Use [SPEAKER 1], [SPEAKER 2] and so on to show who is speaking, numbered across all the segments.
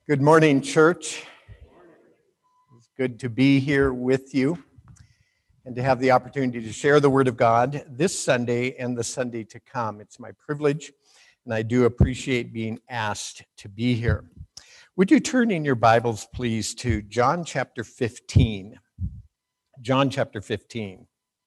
[SPEAKER 1] Good morning, church. It's good to be here with you and to have the opportunity to share the Word of God this Sunday and the Sunday to come. It's my privilege, and I do appreciate being asked to be here. Would you turn in your Bibles, please, to John chapter 15? John chapter 15.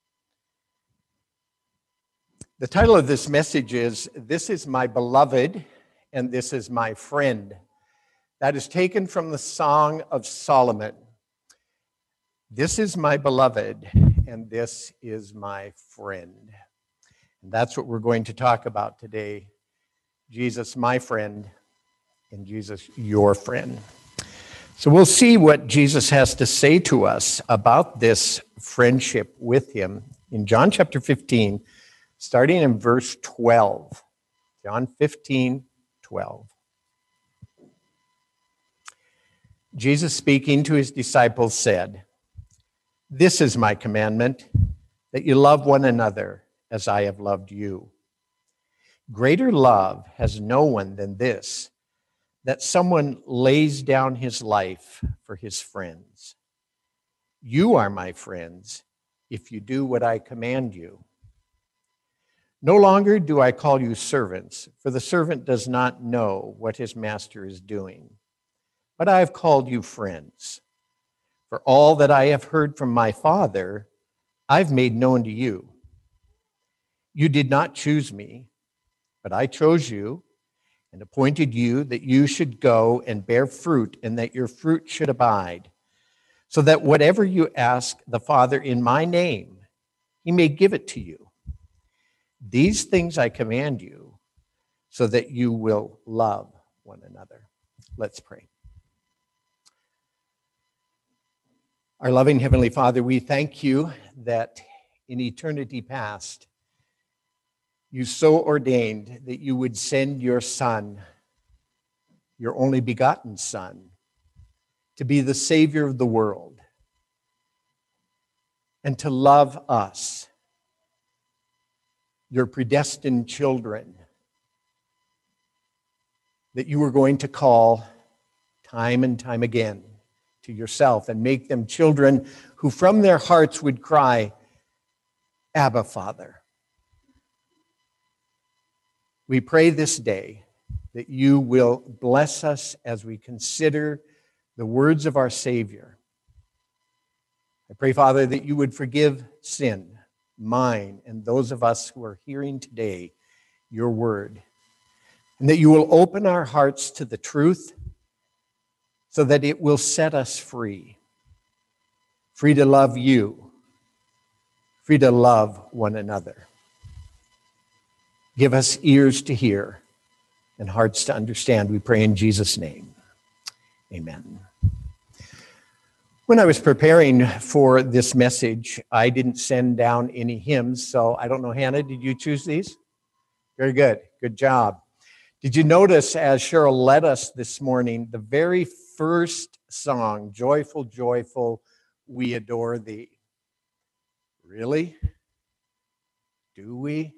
[SPEAKER 1] The title of this message is, "This is my beloved, and this is my friend." That is taken from the Song of Solomon. This is my beloved, and this is my friend. And that's what we're going to talk about today. Jesus, my friend, and Jesus, your friend. So we'll see what Jesus has to say to us about this friendship with him in John chapter 15, starting in verse 12. John 15, 12. Jesus, speaking to his disciples, said, "This is my commandment, that you love one another as I have loved you. Greater love has no one than this, that someone lays down his life for his friends. You are my friends if you do what I command you. No longer do I call you servants, for the servant does not know what his master is doing. But I have called you friends. For all that I have heard from my Father, I've made known to you. You did not choose me, but I chose you and appointed you that you should go and bear fruit and that your fruit should abide, so that whatever you ask the Father in my name, he may give it to you. These things I command you, so that you will love one another." Let's pray. Our loving Heavenly Father, we thank you that in eternity past, you so ordained that you would send your Son, your only begotten Son, to be the Savior of the world and to love us, your predestined children, that you were going to call time and time again to yourself and make them children who from their hearts would cry, "Abba, Father." We pray this day that you will bless us as we consider the words of our Savior. I pray, Father, that you would forgive sin, mine, and those of us who are hearing today your word, and that you will open our hearts to the truth so that it will set us free. Free to love you, free to love one another. Give us ears to hear and hearts to understand, we pray in Jesus' name. Amen. When I was preparing for this message, I didn't send down any hymns, so I don't know, Hannah, did you choose these? Very good. Good job. Did you notice as Cheryl led us this morning, the very first song, "Joyful, Joyful, We Adore Thee"? Really? Do we?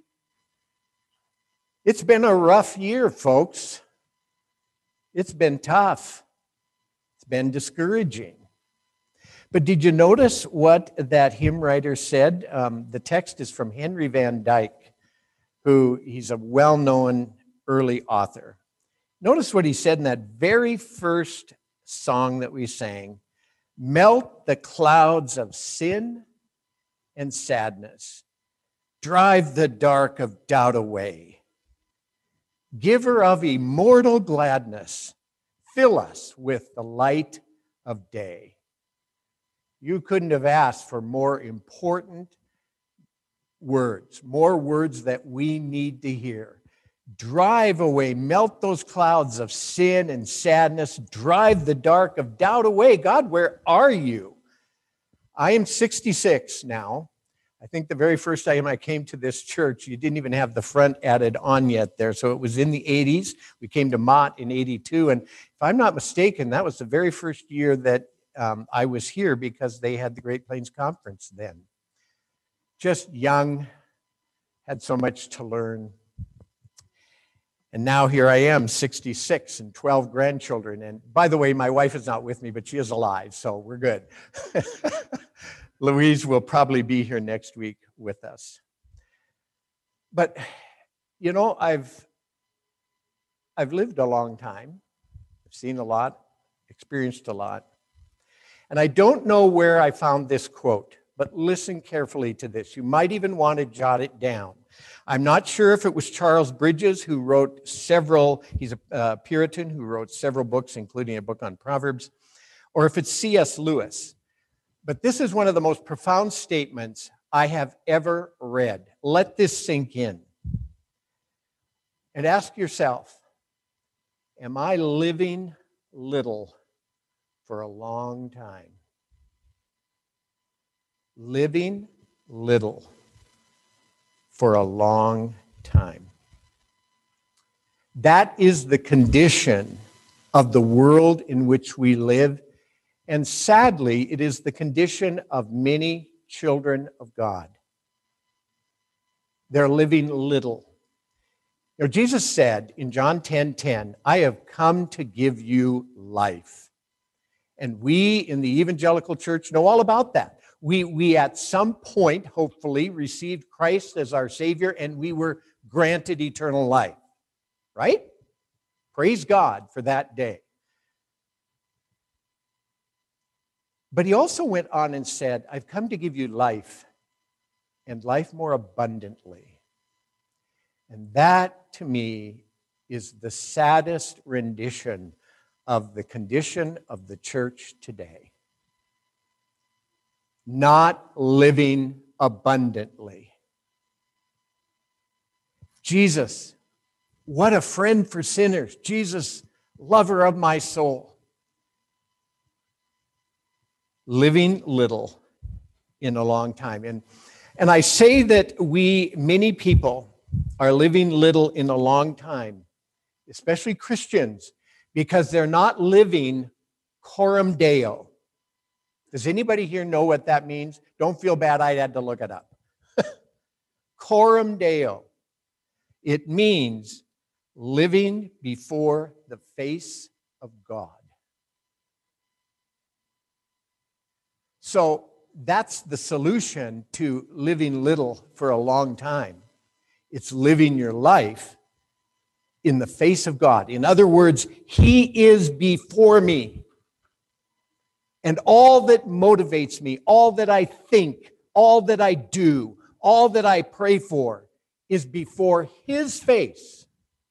[SPEAKER 1] It's been a rough year, folks. It's been tough. It's been discouraging. But did you notice what that hymn writer said? The text is from Henry Van Dyke, he's a well-known early author. Notice what he said in that very first song that we sang. "Melt the clouds of sin and sadness. Drive the dark of doubt away. Giver of immortal gladness, fill us with the light of day." You couldn't have asked for more important words, more words that we need to hear. Drive away, melt those clouds of sin and sadness, drive the dark of doubt away. God, where are you? I am 66 now. I think the very first time I came to this church, you didn't even have the front added on yet there. So it was in the 80s. We came to Mott in 82. And if I'm not mistaken, that was the very first year that I was here because they had the Great Plains Conference then. Just young, had so much to learn. And now here I am, 66, and 12 grandchildren. And by the way, my wife is not with me, but she is alive, so we're good. Louise will probably be here next week with us. But, you know, I've lived a long time. I've seen a lot, experienced a lot. And I don't know where I found this quote, but listen carefully to this. You might even want to jot it down. I'm not sure if it was Charles Bridges who wrote several, he's a Puritan who wrote several books, including a book on Proverbs, or if it's C.S. Lewis. But this is one of the most profound statements I have ever read. Let this sink in. And ask yourself, am I living little for a long time? Living little for a long time. That is the condition of the world in which we live, and sadly, it is the condition of many children of God. They're living little. You know, Jesus said in John 10:10, I have come to give you life. And we in the evangelical church know all about that. We at some point, hopefully, received Christ as our Savior, and we were granted eternal life. Right? Praise God for that day. But he also went on and said, I've come to give you life, and life more abundantly. And that, to me, is the saddest rendition of the condition of the church today. Not living abundantly. Jesus, what a friend for sinners. Jesus, lover of my soul. Living little in a long time. And I say that many people, are living little in a long time, especially Christians, because they're not living coram Deo. Does anybody here know what that means? Don't feel bad, I had to look it up. Coram Deo. It means living before the face of God. So that's the solution to living little for a long time. It's living your life in the face of God. In other words, He is before me. And all that motivates me, all that I think, all that I do, all that I pray for is before His face.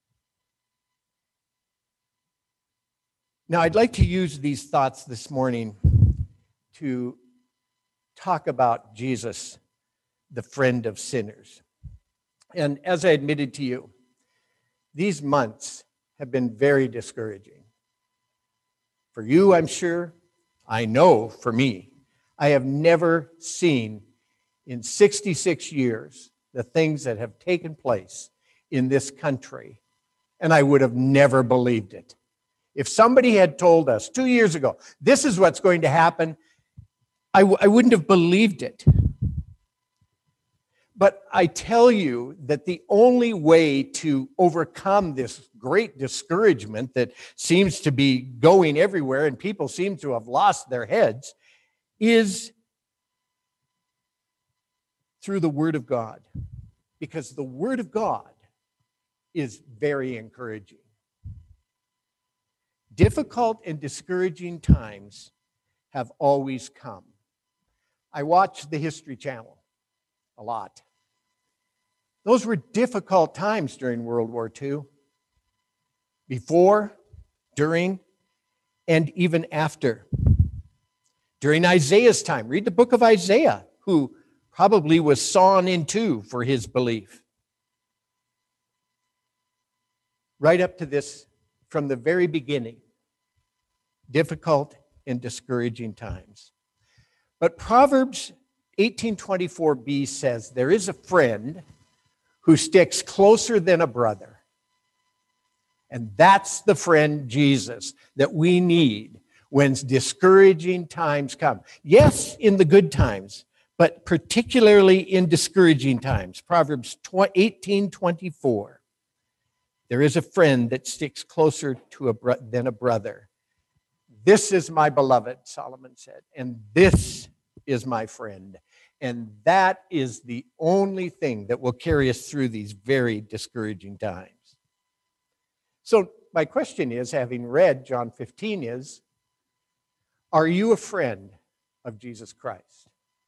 [SPEAKER 1] Now, I'd like to use these thoughts this morning to talk about Jesus, the friend of sinners. And as I admitted to you, these months have been very discouraging. For you, I'm sure. I know for me. I have never seen in 66 years the things that have taken place in this country, and I would have never believed it. If somebody had told us 2 years ago, this is what's going to happen, I wouldn't have believed it. But I tell you that the only way to overcome this great discouragement that seems to be going everywhere and people seem to have lost their heads is through the Word of God. Because the Word of God is very encouraging. Difficult and discouraging times have always come. I watch the History Channel a lot. Those were difficult times during World War II. Before, during, and even after. During Isaiah's time, read the book of Isaiah, who probably was sawn in two for his belief. Right up to this, from the very beginning, difficult and discouraging times. But Proverbs 18:24b says, there is a friend who sticks closer than a brother. And that's the friend Jesus that we need when discouraging times come. Yes, in the good times, but particularly in discouraging times. Proverbs 18:24. there is a friend that sticks closer to than a brother. This is my beloved, Solomon said, and this is my friend. And that is the only thing that will carry us through these very discouraging times. So my question is, having read John 15, is, are you a friend of Jesus Christ?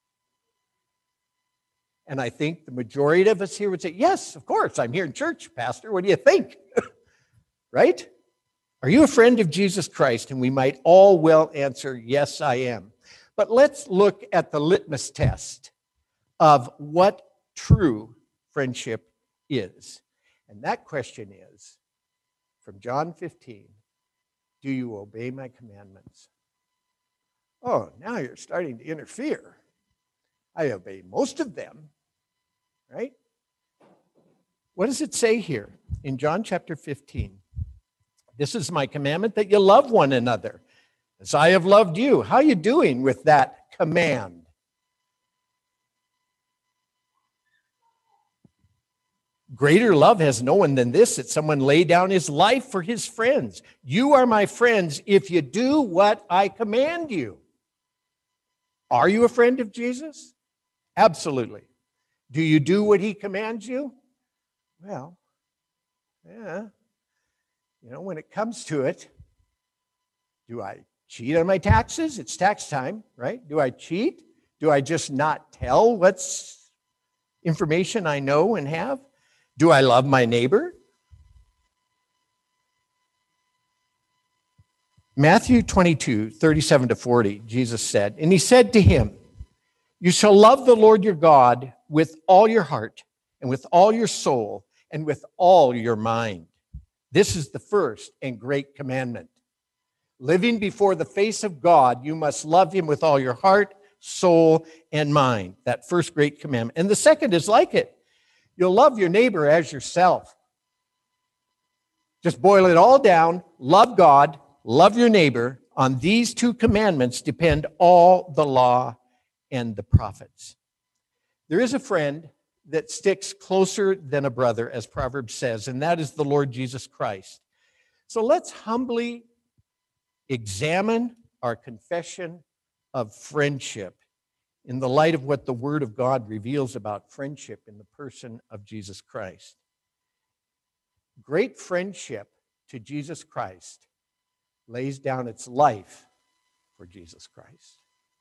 [SPEAKER 1] And I think the majority of us here would say, yes, of course, I'm here in church, Pastor. What do you think? Right? Are you a friend of Jesus Christ? And we might all well answer, yes, I am. But let's look at the litmus test of what true friendship is. And that question is, from John 15, do you obey my commandments? Oh, now you're starting to interfere. I obey most of them, right? What does it say here in John chapter 15? This is my commandment, that you love one another as I have loved you. How are you doing with that command? Greater love has no one than this, that someone lay down his life for his friends. You are my friends if you do what I command you. Are you a friend of Jesus? Absolutely. Do you do what he commands you? Well, yeah. You know, when it comes to it, do I cheat on my taxes? It's tax time, right? Do I cheat? Do I just not tell what's information I know and have? Do I love my neighbor? Matthew 22, 37 to 40, Jesus said, and he said to him, you shall love the Lord your God with all your heart and with all your soul and with all your mind. This is the first and great commandment. Living before the face of God, you must love him with all your heart, soul, and mind. That first great commandment. And the second is like it. You'll love your neighbor as yourself. Just boil it all down. Love God, love your neighbor. On these two commandments depend all the law and the prophets. There is a friend that sticks closer than a brother, as Proverbs says, and that is the Lord Jesus Christ. So let's humbly examine our confession of friendship in the light of what the Word of God reveals about friendship in the person of Jesus Christ. Great friendship to Jesus Christ lays down its life for Jesus Christ.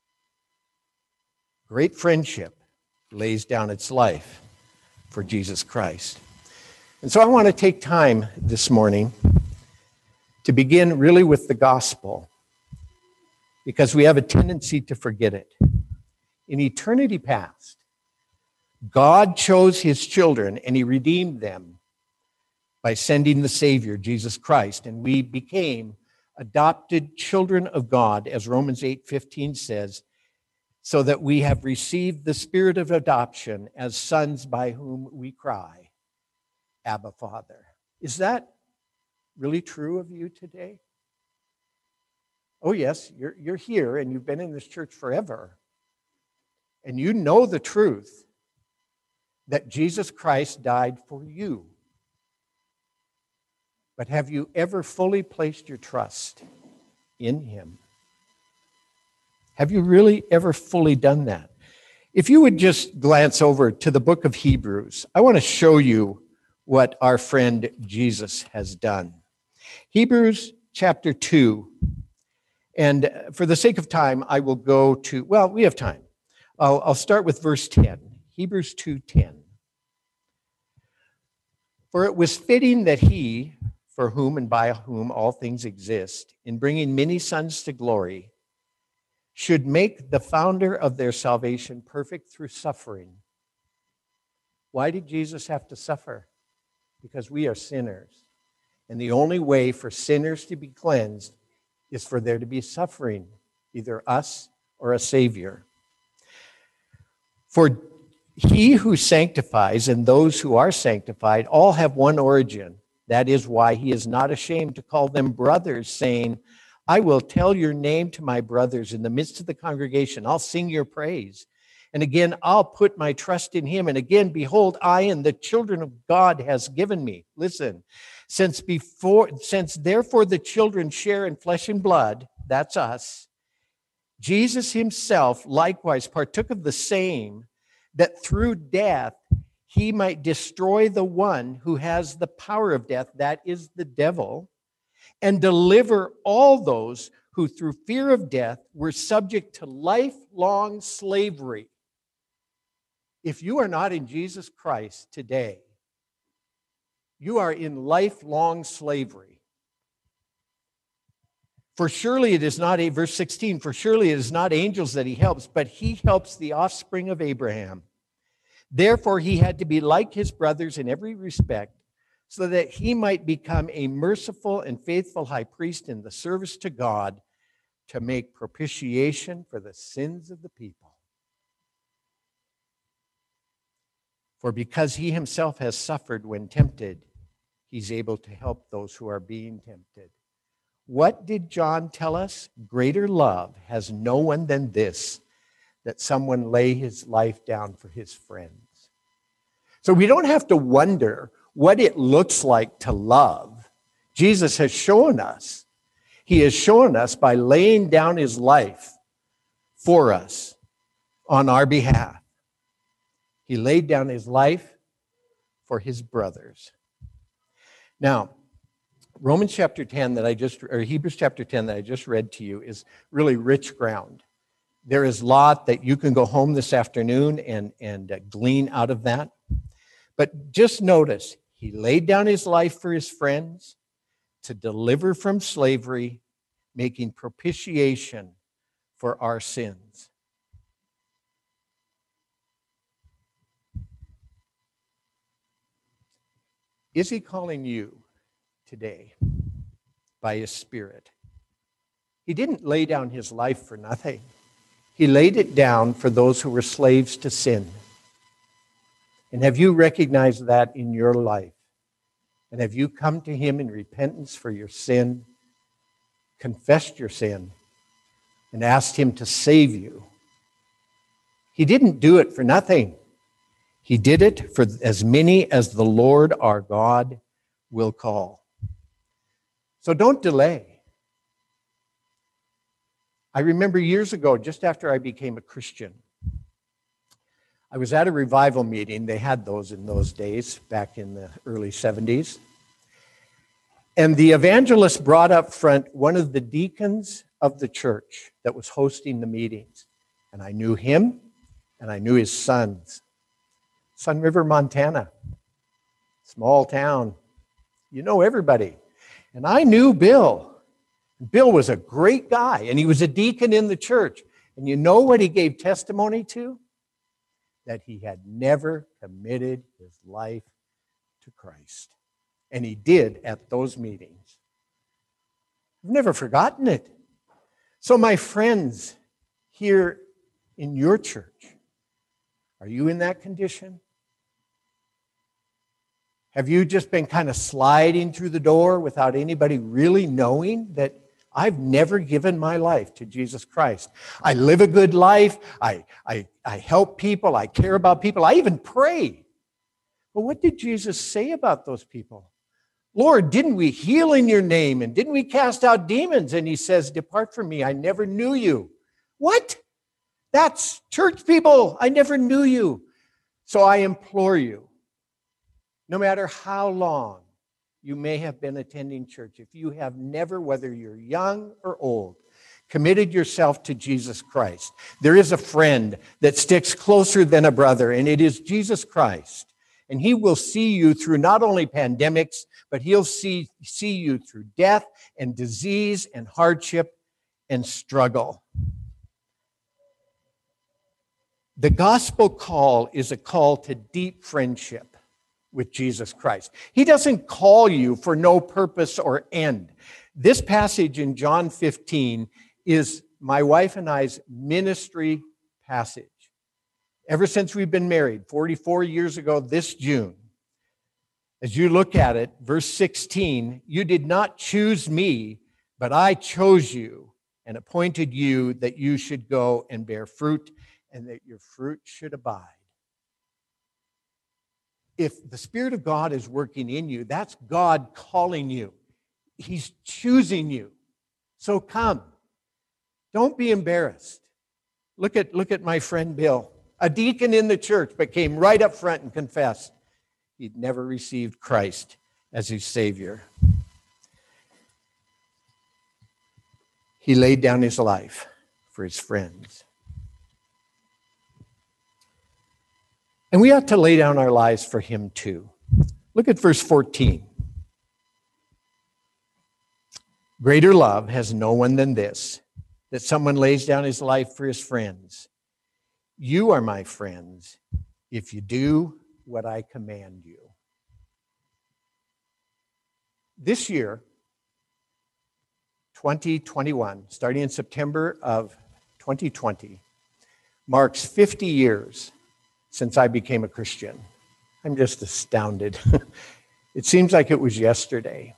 [SPEAKER 1] Great friendship lays down its life for Jesus Christ. And so I want to take time this morning to begin really with the gospel, because we have a tendency to forget it. In eternity past, God chose his children and he redeemed them by sending the Savior, Jesus Christ, and we became adopted children of God, as Romans 8:15 says, so that we have received the spirit of adoption as sons by whom we cry, Abba, Father. Is that really true of you today? Oh, yes, you're here and you've been in this church forever. And you know the truth that Jesus Christ died for you. But have you ever fully placed your trust in him? Have you really ever fully done that? If you would just glance over to the book of Hebrews, I want to show you what our friend Jesus has done. Hebrews chapter 2. And for the sake of time, I will go to, well, we have time. I'll start with verse 10, Hebrews 2:10. For it was fitting that he, for whom and by whom all things exist, in bringing many sons to glory, should make the founder of their salvation perfect through suffering. Why did Jesus have to suffer? Because we are sinners. And the only way for sinners to be cleansed is for there to be suffering, either us or a Savior. For he who sanctifies and those who are sanctified all have one origin. That is why he is not ashamed to call them brothers, saying, I will tell your name to my brothers in the midst of the congregation. I'll sing your praise. And again, I'll put my trust in him. And again, behold, I and the children of God has given me. Listen, Since therefore the children share in flesh and blood, that's us, Jesus himself likewise partook of the same, that through death he might destroy the one who has the power of death, that is the devil, and deliver all those who through fear of death were subject to lifelong slavery. If you are not in Jesus Christ today, you are in lifelong slavery. For surely it is not, verse 16, for surely it is not angels that he helps, but he helps the offspring of Abraham. Therefore he had to be like his brothers in every respect, so that he might become a merciful and faithful high priest in the service to God, to make propitiation for the sins of the people. For because he himself has suffered when tempted, he's able to help those who are being tempted. What did John tell us? Greater love has no one than this, that someone lay his life down for his friends. So we don't have to wonder what it looks like to love. Jesus has shown us. He has shown us by laying down his life for us on our behalf. He laid down his life for his brothers. Now, Hebrews chapter 10 that I just read to you is really rich ground. There is a lot that you can go home this afternoon and glean out of that. But just notice, he laid down his life for his friends to deliver from slavery, making propitiation for our sins. Is he calling you today by his Spirit? He didn't lay down his life for nothing. He laid it down for those who were slaves to sin. And have you recognized that in your life? And have you come to him in repentance for your sin, confessed your sin, and asked him to save you? He didn't do it for nothing. He did it for as many as the Lord our God will call. So don't delay. I remember years ago, just after I became a Christian, I was at a revival meeting. They had those in those days, back in the early 70s. And the evangelist brought up front one of the deacons of the church that was hosting the meetings. And I knew him, and I knew his sons. Sun River, Montana, small town. You know everybody. And I knew Bill. Bill was a great guy, and he was a deacon in the church. And you know what he gave testimony to? That he had never committed his life to Christ. And he did at those meetings. I've never forgotten it. So my friends here in your church, are you in that condition? Have you just been kind of sliding through the door without anybody really knowing that I've never given my life to Jesus Christ? I live a good life. I help people. I care about people. I even pray. But what did Jesus say about those people? Lord, didn't we heal in your name? And didn't we cast out demons? And he says, depart from me. I never knew you. What? That's church people. I never knew you. So I implore you, no matter how long you may have been attending church, if you have never, whether you're young or old, committed yourself to Jesus Christ, there is a friend that sticks closer than a brother, and it is Jesus Christ. And he will see you through not only pandemics, but he'll see you through death and disease and hardship and struggle. The gospel call is a call to deep friendship with Jesus Christ. He doesn't call you for no purpose or end. This passage in John 15 is my wife and I's ministry passage. Ever since we've been married, 44 years ago this June, as you look at it, verse 16, you did not choose me, but I chose you and appointed you that you should go and bear fruit and that your fruit should abide. If the Spirit of God is working in you, that's God calling you. He's choosing you. So come. Don't be embarrassed. Look at my friend Bill, a deacon in the church, but came right up front and confessed he'd never received Christ as his Savior. He laid down his life for his friends. And we ought to lay down our lives for him too. Look at verse 14. Greater love has no one than this, that someone lays down his life for his friends. You are my friends if you do what I command you. This year, 2021, starting in September of 2020, marks 50 years since I became a Christian. I'm just astounded. It seems like it was yesterday.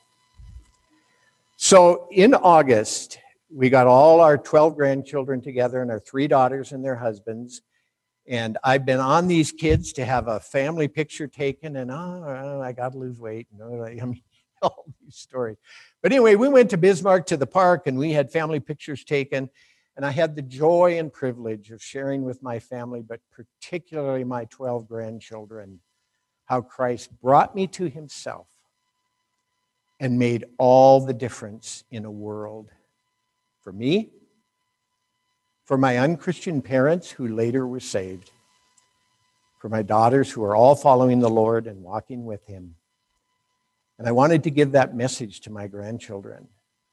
[SPEAKER 1] So in August, we got all our 12 grandchildren together and our 3 daughters and their husbands. And I've been on these kids to have a family picture taken, and I got to lose weight. I mean, all these stories. But anyway, we went to Bismarck to the park, and we had family pictures taken. And I had the joy and privilege of sharing with my family, but particularly my 12 grandchildren, how Christ brought me to himself and made all the difference in a world for me, for my unchristian parents who later were saved, for my daughters who are all following the Lord and walking with him. And I wanted to give that message to my grandchildren.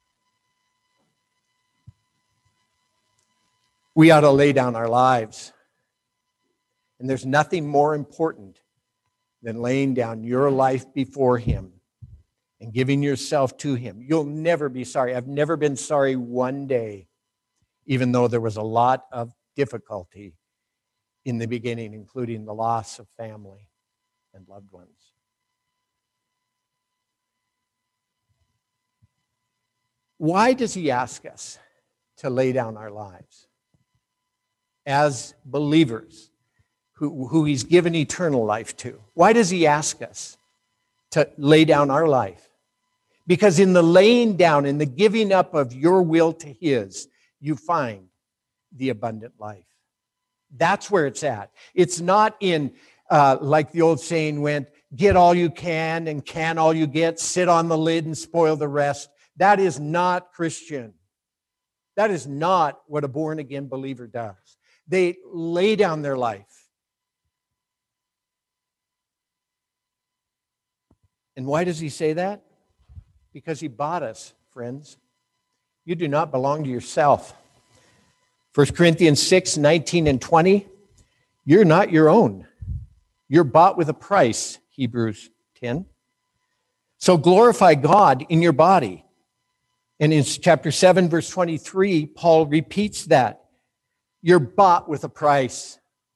[SPEAKER 1] We ought to lay down our lives. And there's nothing more important than laying down your life before him and giving yourself to him. You'll never be sorry. I've never been sorry one day, even though there was a lot of difficulty in the beginning, including the loss of family and loved ones. Why does he ask us to lay down our lives? As believers who he's given eternal life to. Why does he ask us to lay down our life? Because in the laying down, in the giving up of your will to his, you find the abundant life. That's where it's at. It's not in, like the old saying went, get all you can and can all you get, sit on the lid and spoil the rest. That is not Christian. That is not what a born-again believer does. They lay down their life. And why does he say that? Because he bought us, friends. You do not belong to yourself. 1 Corinthians 6, 19 and 20, you're not your own. You're bought with a price, Hebrews 10. So glorify God in your body. And in chapter 7, verse 23, Paul repeats that. You're bought with a price.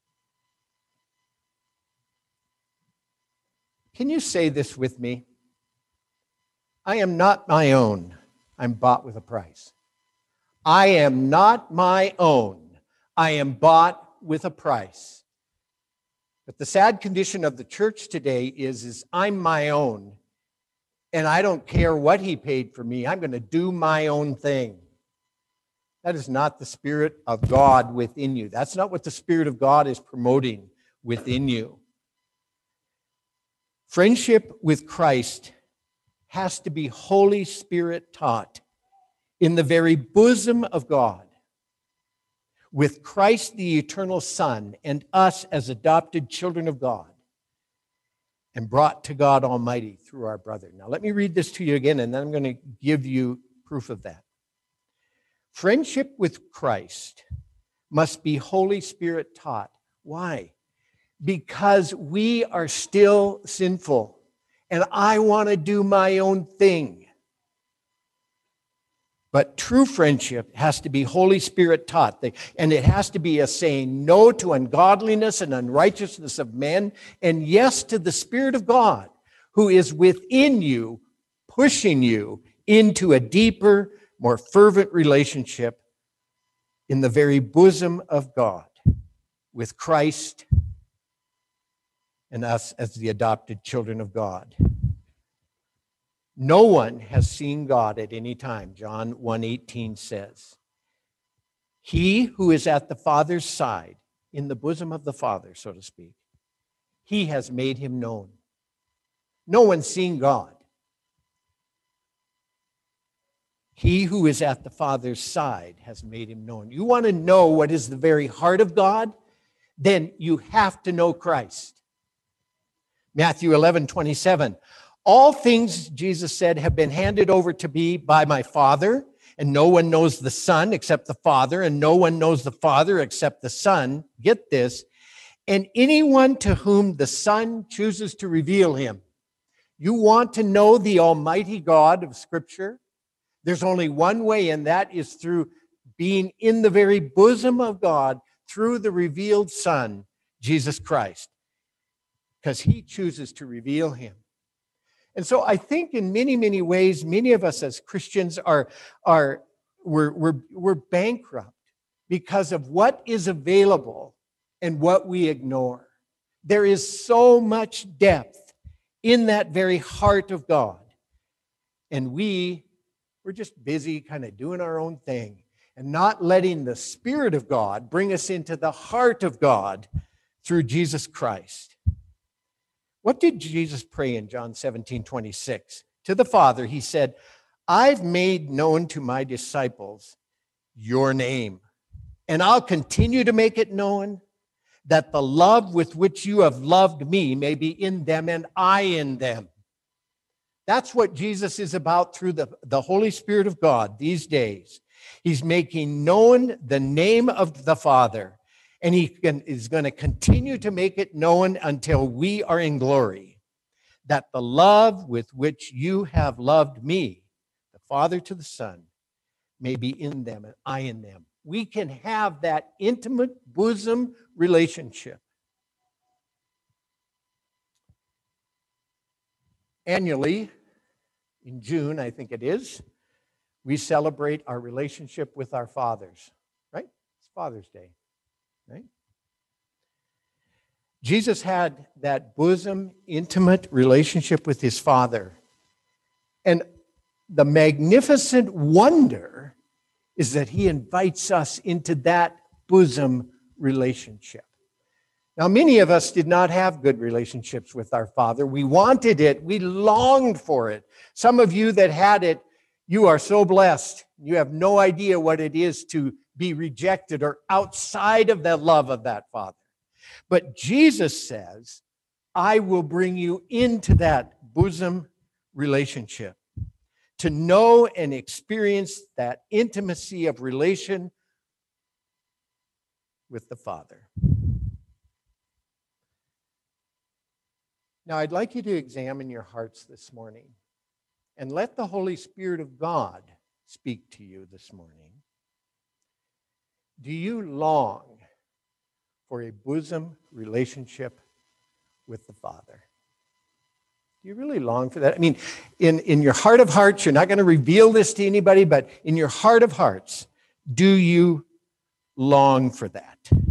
[SPEAKER 1] Can you say this with me? I am not my own. I'm bought with a price. I am not my own. I am bought with a price. But the sad condition of the church today is I'm my own, and I don't care what he paid for me. I'm going to do my own thing. That is not the Spirit of God within you. That's not what the Spirit of God is promoting within you. Friendship with Christ has to be Holy Spirit taught in the very bosom of God, with Christ the eternal Son and us as adopted children of God, and brought to God Almighty through our brother. Now let me read this to you again, and then I'm going to give you proof of that. Friendship with Christ must be Holy Spirit taught. Why? Because we are still sinful, and I want to do my own thing. But true friendship has to be Holy Spirit taught, and it has to be a saying no to ungodliness and unrighteousness of men, and yes to the Spirit of God, who is within you, pushing you into a deeper, more fervent relationship in the very bosom of God with Christ and us as the adopted children of God. No one has seen God at any time, John 1:18 says. He who is at the Father's side, in the bosom of the Father, so to speak, he has made him known. No one's seen God. He who is at the Father's side has made him known. You want to know what is the very heart of God? Then you have to know Christ. Matthew 11:27. All things, Jesus said, have been handed over to me by my Father, and no one knows the Son except the Father, and no one knows the Father except the Son. Get this. And anyone to whom the Son chooses to reveal him. You want to know the Almighty God of Scripture? There's only one way, and that is through being in the very bosom of God through the revealed Son, Jesus Christ, because he chooses to reveal him. And so I think in many, many ways, many of us as Christians we're bankrupt because of what is available and what we ignore. There is so much depth in that very heart of God. And we're just busy kind of doing our own thing and not letting the Spirit of God bring us into the heart of God through Jesus Christ. What did Jesus pray in John 17:26? To the Father, he said, I've made known to my disciples your name, and I'll continue to make it known, that the love with which you have loved me may be in them and I in them. That's what Jesus is about through the Holy Spirit of God these days. He's making known the name of the Father, and he is going to continue to make it known until we are in glory, that the love with which you have loved me, the Father to the Son, may be in them and I in them. We can have that intimate bosom relationship. Annually, in June, I think it is, we celebrate our relationship with our fathers, right? It's Father's Day, right? Jesus had that bosom, intimate relationship with his Father. And the magnificent wonder is that he invites us into that bosom relationship. Now, many of us did not have good relationships with our Father. We wanted it. We longed for it. Some of you that had it, you are so blessed. You have no idea what it is to be rejected or outside of the love of that Father. But Jesus says, I will bring you into that bosom relationship to know and experience that intimacy of relation with the Father. Now, I'd like you to examine your hearts this morning and let the Holy Spirit of God speak to you this morning. Do you long for a bosom relationship with the Father? Do you really long for that? I mean, in your heart of hearts, you're not going to reveal this to anybody, but in your heart of hearts, do you long for that?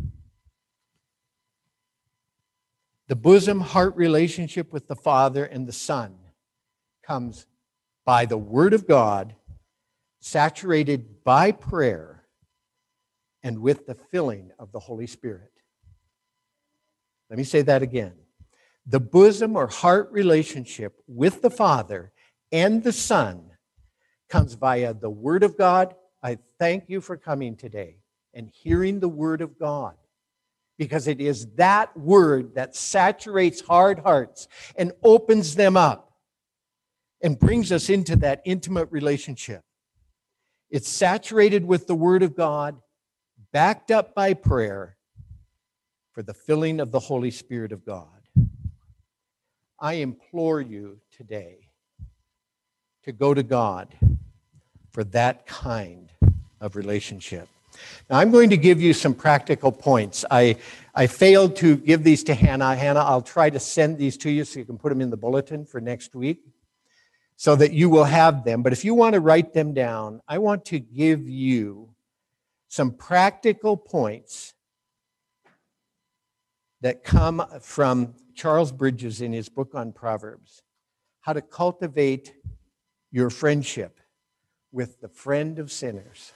[SPEAKER 1] The bosom heart relationship with the Father and the Son comes by the Word of God, saturated by prayer, and with the filling of the Holy Spirit. Let me say that again. The bosom or heart relationship with the Father and the Son comes via the Word of God. I thank you for coming today and hearing the Word of God, because it is that Word that saturates hard hearts and opens them up and brings us into that intimate relationship. It's saturated with the Word of God, backed up by prayer for the filling of the Holy Spirit of God. I implore you today to go to God for that kind of relationship. Now, I'm going to give you some practical points. I failed to give these to Hannah. Hannah, I'll try to send these to you so you can put them in the bulletin for next week so that you will have them. But if you want to write them down, I want to give you some practical points that come from Charles Bridges in his book on Proverbs, how to cultivate your friendship with the friend of sinners.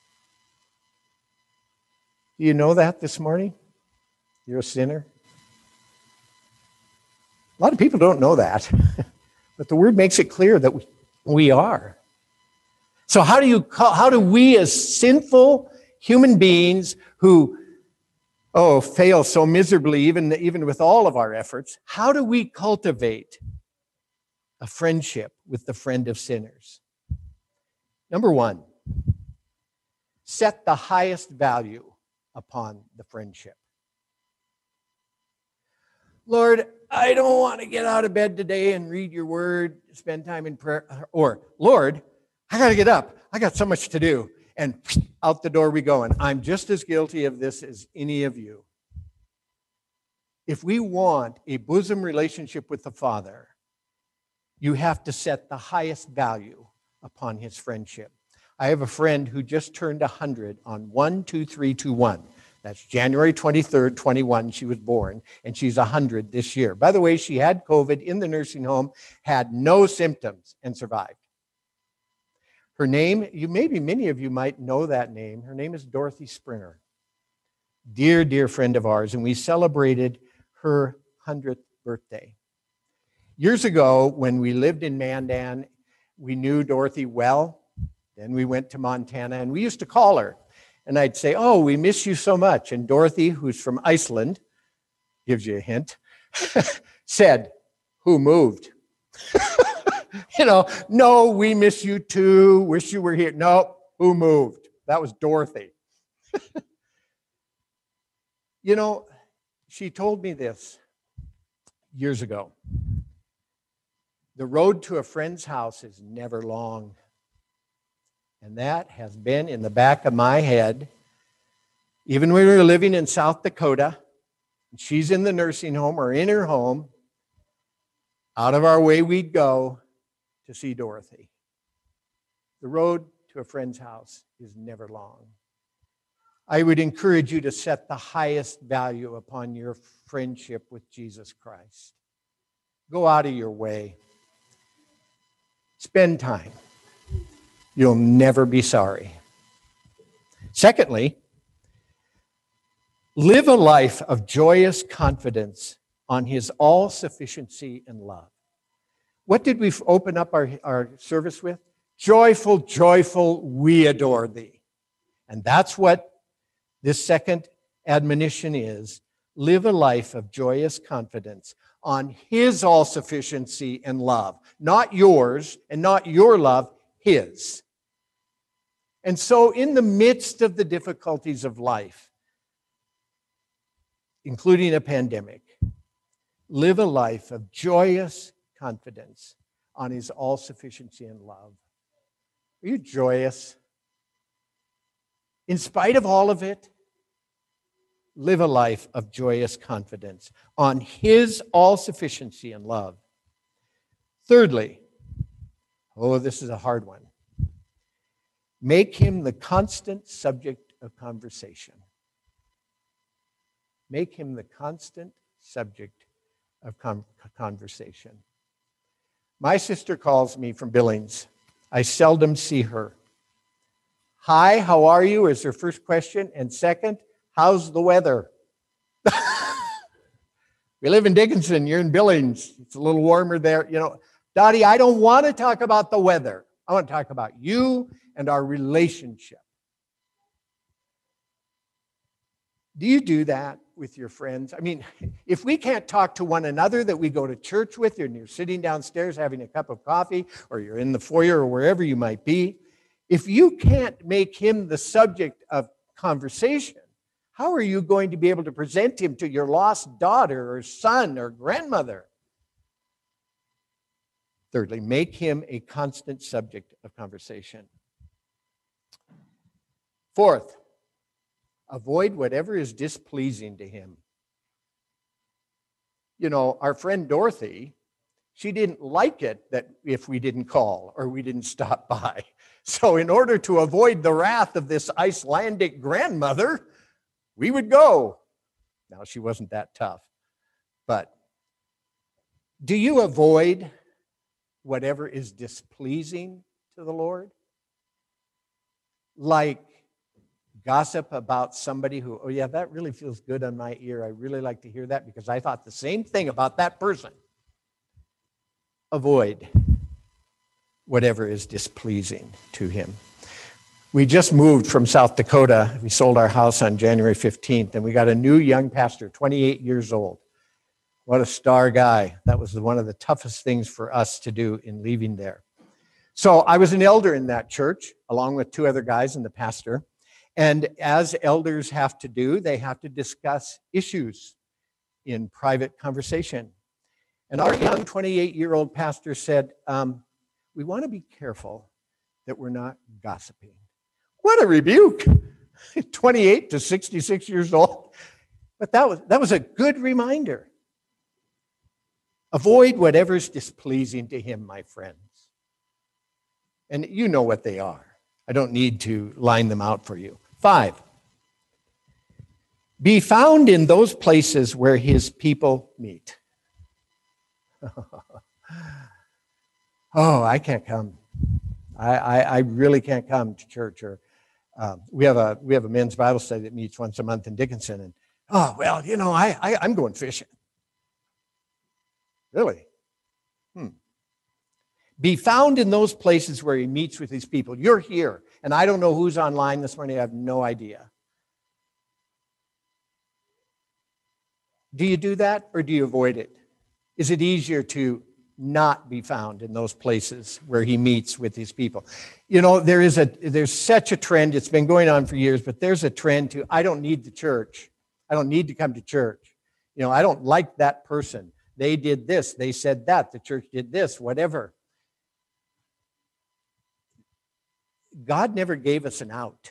[SPEAKER 1] Do you know that this morning? You're a sinner? A lot of people don't know that, but the word makes it clear that we are. So how do we as sinful human beings who fail so miserably even with all of our efforts, how do we cultivate a friendship with the friend of sinners? Number one, set the highest value upon the friendship. Lord, I don't want to get out of bed today and read your word, spend time in prayer. Or, Lord, I got to get up. I got so much to do. And out the door we go. And I'm just as guilty of this as any of you. If we want a bosom relationship with the Father, you have to set the highest value upon his friendship. I have a friend who just turned 100 on 1-2-3-2-1. That's January 23rd, 21, she was born, and she's 100 this year. By the way, she had COVID in the nursing home, had no symptoms, and survived. Her name, many of you might know that name. Her name is Dorothy Springer. Dear, dear friend of ours, and we celebrated her 100th birthday. Years ago, when we lived in Mandan, we knew Dorothy well. Then we went to Montana, and we used to call her. And I'd say, oh, we miss you so much. And Dorothy, who's from Iceland, gives you a hint, said, who moved? No, we miss you too. Wish you were here. No, who moved? That was Dorothy. She told me this years ago. The road to a friend's house is never long. And that has been in the back of my head. Even when we were living in South Dakota, and she's in the nursing home or in her home, out of our way we'd go to see Dorothy. The road to a friend's house is never long. I would encourage you to set the highest value upon your friendship with Jesus Christ. Go out of your way. Spend time. You'll never be sorry. Secondly, live a life of joyous confidence on his all-sufficiency and love. What did we open up our service with? Joyful, joyful, we adore thee. And that's what this second admonition is. Live a life of joyous confidence on his all-sufficiency and love. Not yours and not your love, his. And so in the midst of the difficulties of life, including a pandemic, live a life of joyous confidence on his all-sufficiency and love. Are you joyous? In spite of all of it, live a life of joyous confidence on his all-sufficiency and love. Thirdly, this is a hard one. Make him the constant subject of conversation. Make him the constant subject of conversation. My sister calls me from Billings. I seldom see her. Hi, how are you is her first question. And second, how's the weather? We live in Dickinson. You're in Billings. It's a little warmer there. Dottie, I don't want to talk about the weather. I want to talk about you and our relationship. Do you do that with your friends? I mean, if we can't talk to one another that we go to church with, and you're sitting downstairs having a cup of coffee, or you're in the foyer or wherever you might be, if you can't make him the subject of conversation, how are you going to be able to present him to your lost daughter or son or grandmother? Thirdly, make him a constant subject of conversation. Fourth, avoid whatever is displeasing to him. Our friend Dorothy, she didn't like it that if we didn't call or we didn't stop by. So in order to avoid the wrath of this Icelandic grandmother, we would go. Now, she wasn't that tough, but Do you avoid whatever is displeasing to the Lord? Like gossip about somebody who, oh yeah, that really feels good on my ear. I really like to hear that because I thought the same thing about that person. Avoid whatever is displeasing to him. We just moved from South Dakota. We sold our house on January 15th, and we got a new young pastor, 28 years old. What a star guy. That was one of the toughest things for us to do in leaving there. So I was an elder in that church, along with two other guys and the pastor. And as elders have to do, they have to discuss issues in private conversation. And our young 28-year-old pastor said, we want to be careful that we're not gossiping. What a rebuke. 28 to 66 years old. But that was a good reminder. Avoid whatever's displeasing to him, my friends. And you know what they are. I don't need to line them out for you. 5, be found in those places where his people meet. Oh, I can't come. I really can't come to church. Or we have a men's Bible study that meets once a month in Dickinson. And oh, well, you know, I'm going fishing. Really? Be found in those places where he meets with his people. You're here, and I don't know who's online this morning. I have no idea. Do you do that, or do you avoid it? Is it easier to not be found in those places where he meets with his people? You know, there's such a trend. It's been going on for years, but there's a trend to, I don't need the church. I don't need to come to church. You know, I don't like that person. They did this. They said that. The church did this, whatever. God never gave us an out.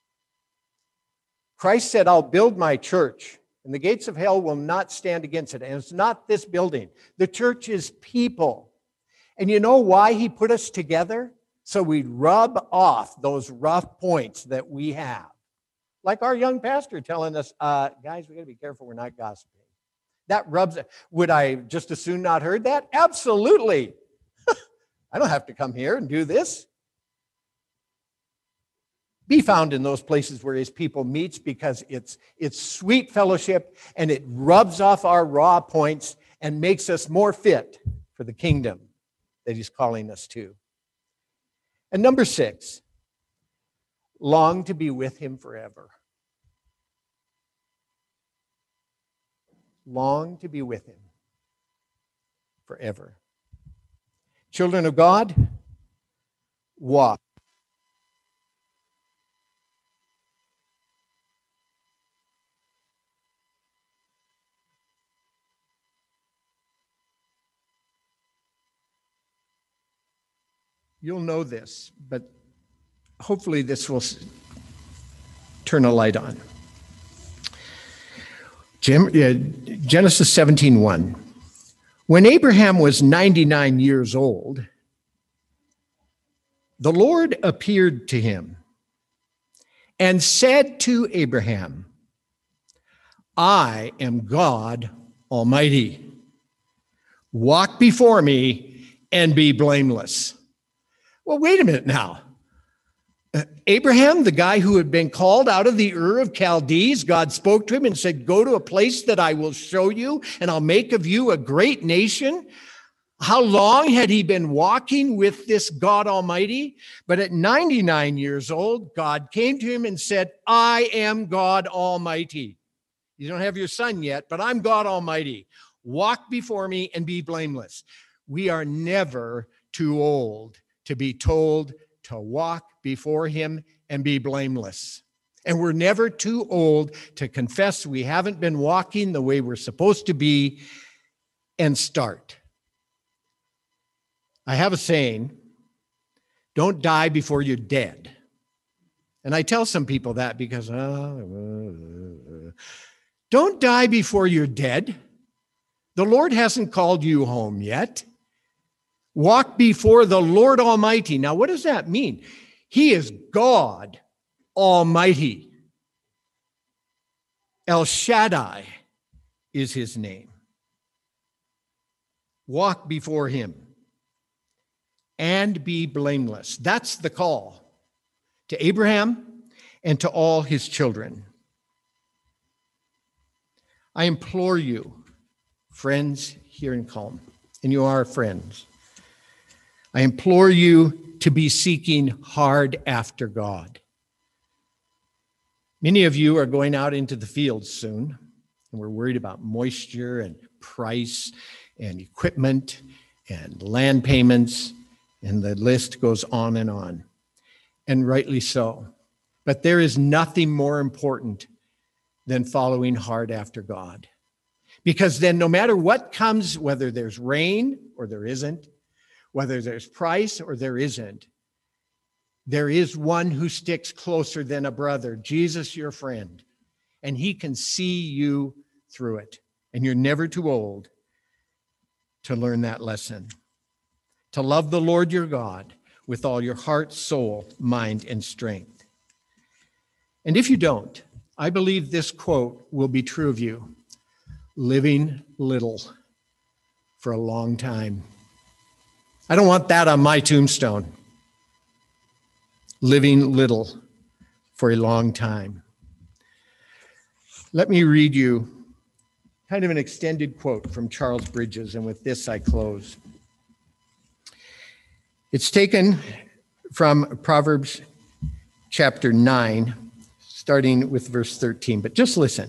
[SPEAKER 1] Christ said, I'll build my church, and the gates of hell will not stand against it. And it's not this building. The church is people. And you know why he put us together? So we'd rub off those rough points that we have. Like our young pastor telling us, guys, we got to be careful we're not gossiping. That rubs it. Would I just as soon not heard that? Absolutely. I don't have to come here and do this. Be found in those places where his people meets, because it's sweet fellowship, and it rubs off our raw points and makes us more fit for the kingdom that he's calling us to. And number 6, long to be with him forever. Long to be with him forever. Children of God, walk. You'll know this, but hopefully this will turn a light on. Genesis 17:1. When Abraham was 99 years old, the Lord appeared to him and said to Abraham, I am God Almighty. Walk before me and be blameless. Well, wait a minute now. Abraham, the guy who had been called out of the Ur of Chaldees, God spoke to him and said, go to a place that I will show you, and I'll make of you a great nation. How long had he been walking with this God Almighty? But at 99 years old, God came to him and said, I am God Almighty. You don't have your son yet, but I'm God Almighty. Walk before me and be blameless. We are never too old to be told to walk before him and be blameless. And we're never too old to confess we haven't been walking the way we're supposed to be and start. I have a saying, don't die before you're dead. And I tell some people that because, don't die before you're dead. The Lord hasn't called you home yet. Walk before the Lord Almighty. Now, what does that mean? He is God Almighty. El Shaddai is his name. walk before him, and be blameless. That's the call to Abraham and to all his children. I implore you, friends here in Calm, and you are friends, I implore you to be seeking hard after God. Many of you are going out into the fields soon, and we're worried about moisture and price and equipment and land payments, and the list goes on, and rightly so. But there is nothing more important than following hard after God. Because then no matter what comes, whether there's rain or there isn't, whether there's price or there isn't, there is one who sticks closer than a brother, Jesus, your friend, and he can see you through it. And you're never too old to learn that lesson. To love the Lord your God with all your heart, soul, mind, and strength. And if you don't, I believe this quote will be true of you. Living little for a long time. I don't want that on my tombstone. Living little for a long time. Let me read you kind of an extended quote from Charles Bridges, and with this I close. It's taken from Proverbs chapter 9, starting with verse 13, but just listen.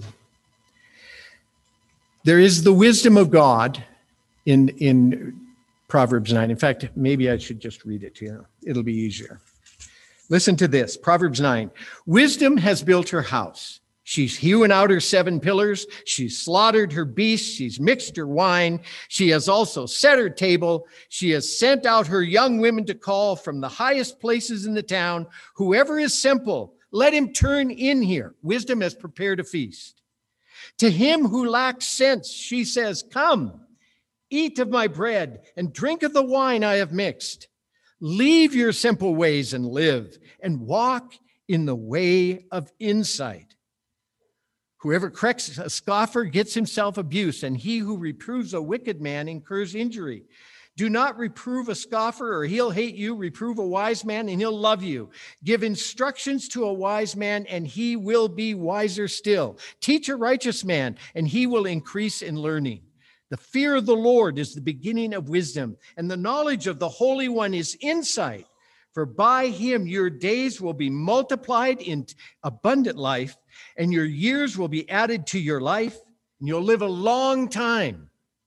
[SPEAKER 1] There is the wisdom of God in Proverbs 9. In fact, maybe I should just read it to you. It'll be easier. Listen to this, Proverbs 9. Wisdom has built her house. She's hewn out her 7 pillars. She's slaughtered her beasts. She's mixed her wine. She has also set her table. She has sent out her young women to call from the highest places in the town. Whoever is simple, let him turn in here. Wisdom has prepared a feast. To him who lacks sense, she says, come, eat of my bread and drink of the wine I have mixed. Leave your simple ways and live, and walk in the way of insight. Whoever corrects a scoffer gets himself abuse, and he who reproves a wicked man incurs injury. Do not reprove a scoffer, or he'll hate you. Reprove a wise man, and he'll love you. Give instructions to a wise man, and he will be wiser still. Teach a righteous man, and he will increase in learning. The fear of the Lord is the beginning of wisdom, and the knowledge of the Holy One is insight. For by him your days will be multiplied in abundant life, and your years will be added to your life, and you'll live a long time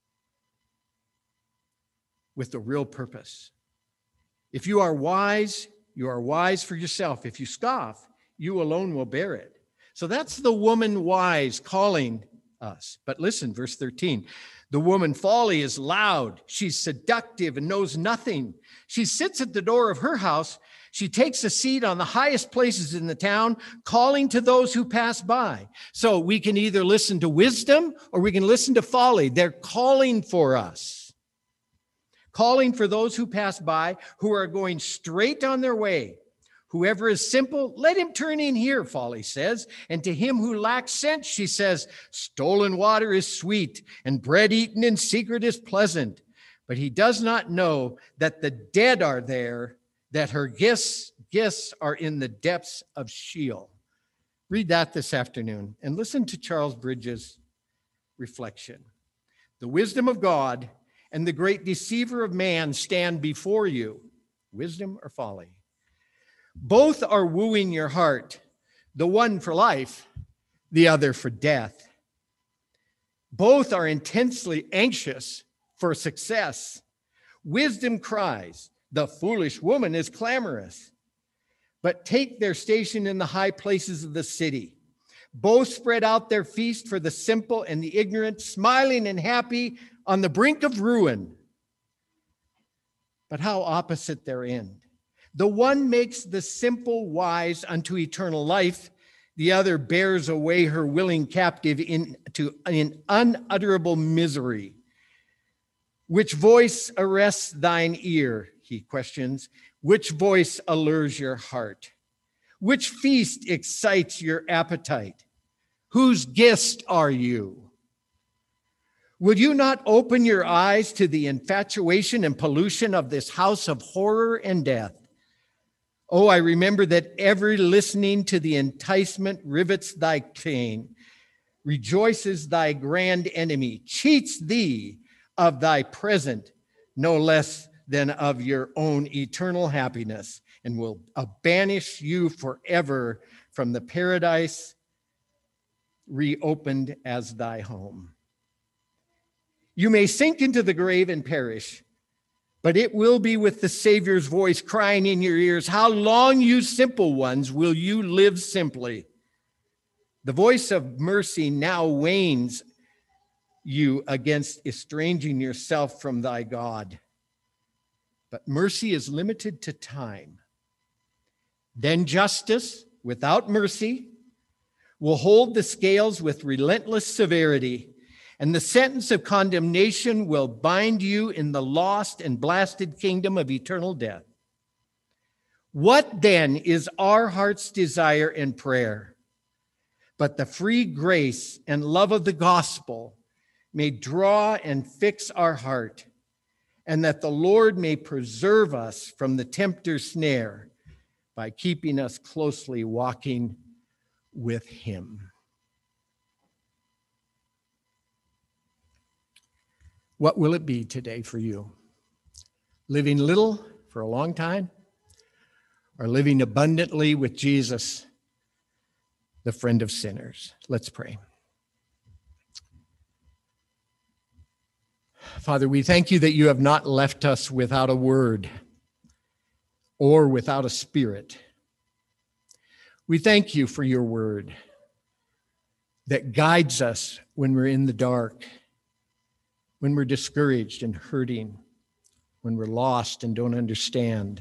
[SPEAKER 1] with a real purpose. If you are wise for yourself. If you scoff, you alone will bear it. So that's the woman wise calling us. But listen, verse 13. The woman folly is loud. She's seductive and knows nothing. She sits at the door of her house. She takes a seat on the highest places in the town, calling to those who pass by. So we can either listen to wisdom or we can listen to folly. They're calling for us. Calling for those who pass by, who are going straight on their way. Whoever is simple, let him turn in here, folly says. And to him who lacks sense, she says, stolen water is sweet, and bread eaten in secret is pleasant. But he does not know that the dead are there, that her gifts are in the depths of Sheol. Read that this afternoon and listen to Charles Bridges' reflection. The wisdom of God and the great deceiver of man stand before you, wisdom or folly. Both are wooing your heart, the one for life, the other for death. Both are intensely anxious for success. Wisdom cries, the foolish woman is clamorous. But take their station in the high places of the city. Both spread out their feast for the simple and the ignorant, smiling and happy on the brink of ruin. But how opposite their end. The one makes the simple wise unto eternal life. The other bears away her willing captive into an unutterable misery. Which voice arrests thine ear? He questions. Which voice allures your heart? Which feast excites your appetite? Whose guest are you? Will you not open your eyes to the infatuation and pollution of this house of horror and death? Oh, I remember that every listening to the enticement rivets thy chain, rejoices thy grand enemy, cheats thee of thy present, no less than of your own eternal happiness, and will banish you forever from the paradise reopened as thy home. You may sink into the grave and perish, but it will be with the Savior's voice crying in your ears, how long, you simple ones, will you live simply? The voice of mercy now wanes you against estranging yourself from thy God. But mercy is limited to time. Then justice, without mercy, will hold the scales with relentless severity, and the sentence of condemnation will bind you in the lost and blasted kingdom of eternal death. What then is our heart's desire and prayer? But the free grace and love of the gospel may draw and fix our heart, and that the Lord may preserve us from the tempter's snare by keeping us closely walking with him. What will it be today for you? Living little for a long time, or living abundantly with Jesus, the friend of sinners? Let's pray. Father, we thank you that you have not left us without a word or without a spirit. We thank you for your word that guides us when we're in the dark, when we're discouraged and hurting, when we're lost and don't understand.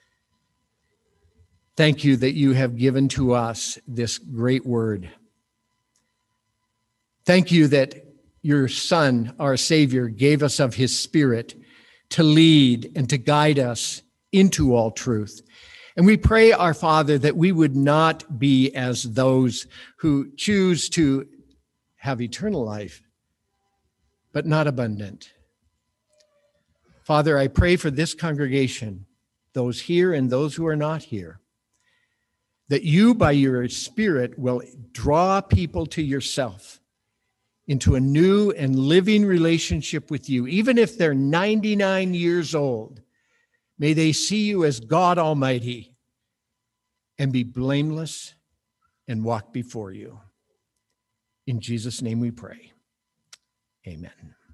[SPEAKER 1] Thank you that you have given to us this great word. Thank you that your Son, our Savior, gave us of his Spirit to lead and to guide us into all truth. And we pray, our Father, that we would not be as those who choose to have eternal life, but not abundant. Father, I pray for this congregation, those here and those who are not here, that you, by your Spirit, will draw people to yourself into a new and living relationship with you. Even if they're 99 years old, may they see you as God Almighty and be blameless and walk before you. In Jesus' name we pray. Amen.